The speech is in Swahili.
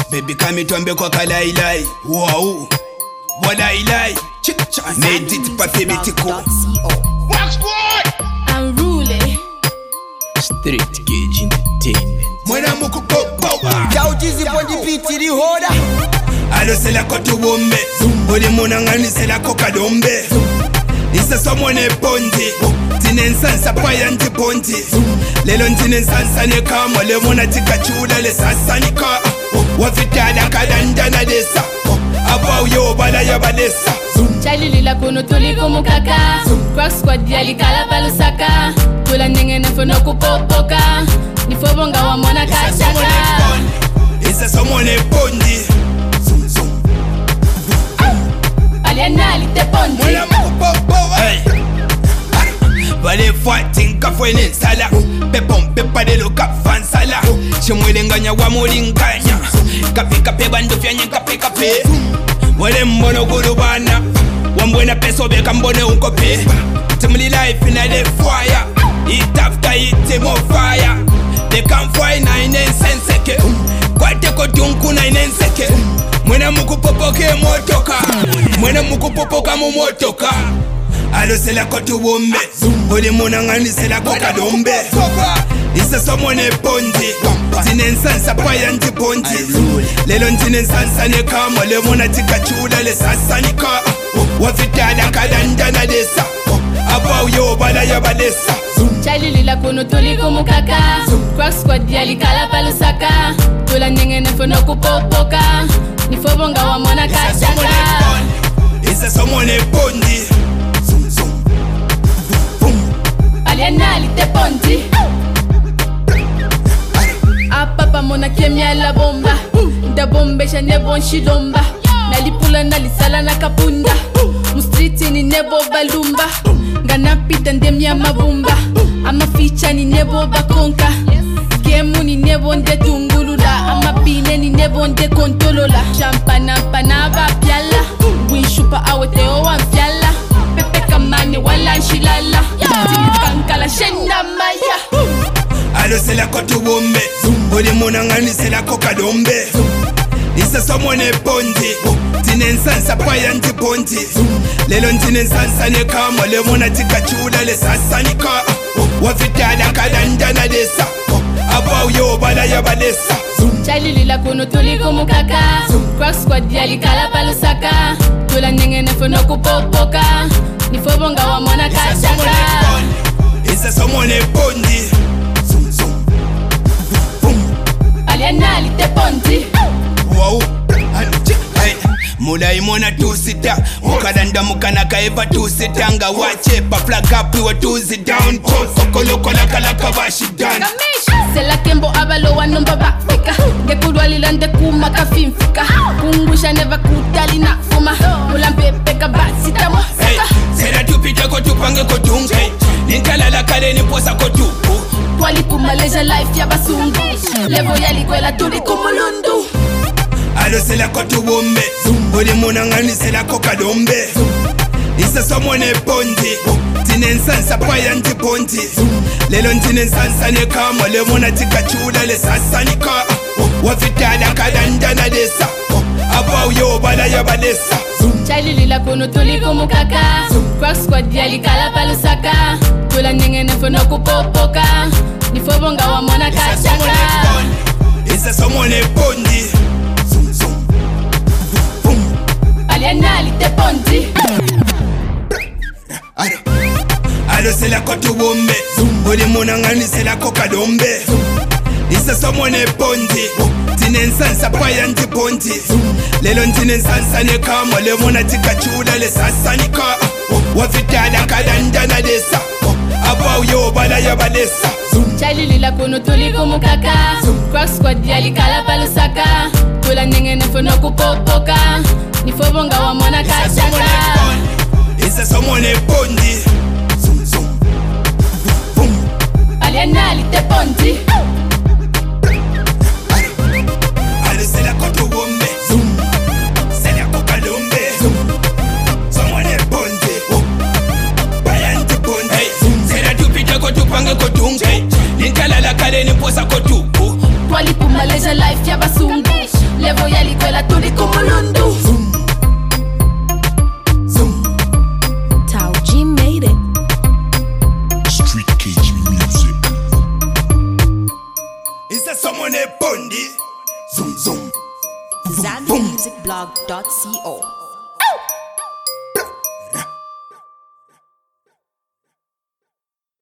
Baby kami tuambe kwa kalailai. Wow. Walailai. Made it pathemitical. Wax boy. I'm ruling. Street Gauge Entertainment. Mwana muku power. Jaujizi pondi piti di hoda. Alo sela kotu wombe. Oli muna ngani sela koka dombe. Isa somone pondi. Tine nsansa paya nti pondi. Lelo ntine nsansa ne kama. Le muna tika chula le sasa nika. Wafitada kadandana desa. Abau yo bala ya badesa. Chalili la kono tuli kumukaka. Crack squad ya likala palusaka. Tula nyenge na fono kupopoka. Nifobonga wa mwana kachaka. Isa somone pondi. Aliena lite pondi. Mwana mukupopo. Hey. Vale fighting kafwene sala. Pepon pepa de lo kafan sala. Shemwele nganya wa mulinganya. Kape bandu fyanye kape. Wale mbono gurubana. Wambwena peso beka mbone unkope. Timuli life in a fire. Eat after eat more fire. They can fly 9 senseke. Kwate kotunku 9 seke. Mwena mukupopoke motoka. Mwena mukupopoka mu motoka. Alo sela kotu wombe. Oli muna ngani sela koka dombe. Isa somone pondi. Tine nsansa paya nti pondi. Lelo ntine nsansa ne kama. Le muna tika chula le sasa nika. Wafitada kadandana desa. Abau yo bala ya badesa. Chalili la kono tuli kumukaka. Crack squad ya likala palusaka. Tula nyenge na fono kupopoka. Nifobonga wa mwana kachaka. Isa somone pondi. Aliena lite pondi. Apapa mona kemia la bomba. Da bombe shane bon shilomba. Nalipula nalisala na kapunda. Mustriti ni nebo balumba. Ngana pita ndemia mabumba. Ama ficha ni nebo bakonka. Gemu ni nebo nde tungulula. Ama pine ni nebo nde kontolola. Champana panaba piala. Winshupa aweteo wa mfiala. Pepe kamane wala nshilala. Tini kankala shenda maya. Alo sela kotu wombe. Oli muna ngani sela koka dombe. Isa somone pondi. Tine nsansa paya nti pondi. Lelo ntine nsansa ne kama. Le muna tika chula le sasa nika. Wafitada kadandana desa. Abau yo bala ya badesa. Chalili la kono tuli kumukaka. Crack squad ya likala palusaka. Tula nyenge na fono kupopoka. Nifobonga wa mwana kachaka. Isa somone pondi. Aliena lite pondi. Wow. Hey. Mulai mona tusita. Mukadanda mukanaka eva tusita. Nga wache pa flag up we tuzi down. Kokolo kala kabashi down. Sela kembo abalo wanomba bafika. Gekudwa lilande kuma kafimfika. Kungusha neva kutali na fuma. Mulampe peka basi tamu. Hey. Sela tupite kotupange kotunge. Ninkalala kale niposa kotupu. Twali kumaleja life ya basungu. Levo ya likwela tuli kumulundu. Alo sela kotu wombe. Oli muna ngani sela koka dombe. Isa somone pondi. Tine nsansa paya nti pondi. Lelo ntine nsansa ne kama. Le muna tika chula le sasa nika. Wafitada kadandana desa. Abau yo bala ya badesa. Chalili la kono tuli kumukaka. Crack squad ya likala palusaka. Tula nyenge na fono kupopoka. Nifobonga wa mwana kachaka. Isa somone pondi. Aliena lite pondi. Alo sela kotu wombe. Oli muna ngani sela koka dombe. Isa somone pondi. Tine nsansa paya nti pondi. Lelo ntine nsansa ne kama. Le muna tika chula le sasa nika. Wafitada kadandana desa. Abau yo bala ya badesa. Chalili la kono tuli kumukaka. Crack squad ya likala palusaka. Tula nyenge na fono kupopoka. Nifobonga wa mwana kachaka. Isa somone pondi. Aliena lite pondi. Alo sela kotu wombe. Sela koka dombe. Somone pondi. Paya nti pondi. Hey. Sela tupite kotupange kotunge. Ninkalala kale niposa kotupu. Twali kumaleja life ya basungu. Levo money pondi. Zoom zoom. ZambiaMusicBlog.co